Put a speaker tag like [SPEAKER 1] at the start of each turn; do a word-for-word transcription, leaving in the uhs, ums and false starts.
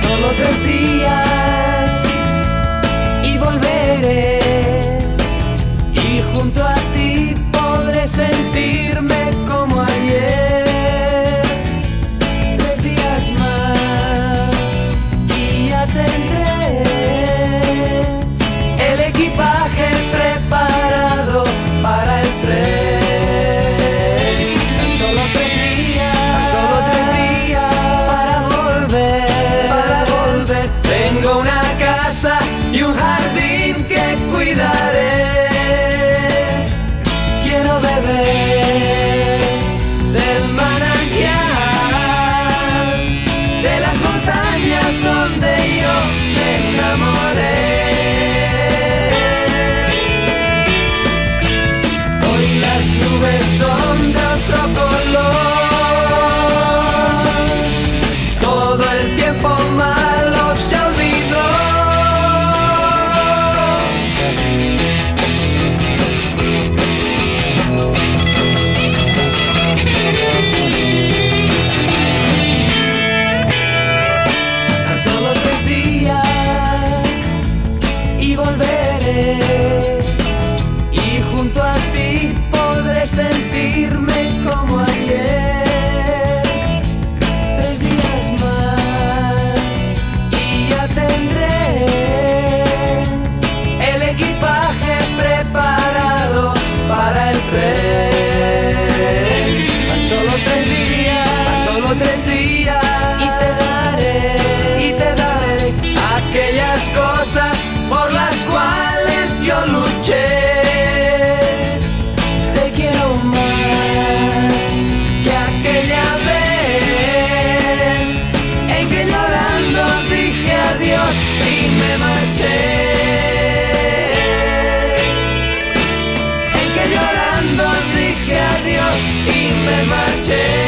[SPEAKER 1] Solo tres días y volveré, y junto a ti podré sentirme como ayer. Tres días más y ya tendré el equipaje preparado para el tren. Tan solo tres días, tan solo tres días para volver, para volver. Tengo una casa y un jardín que cuidaré. Quiero beber del manantial, de las montañas donde yo me enamoré. Hoy las nubes son de otro color, todo el tiempo malo se olvidó. Tan solo tres días y volveré, y junto a ti podré sentirme como ayer. Tres días más y ya tendré el equipaje preparado para el tren. Tan solo tres días, tan solo tres días y te daré, y te daré aquellas cosas por las cuales yo luché. Te quiero más que aquella vez en que llorando dije adiós y me marché. En que llorando dije adiós y me marché.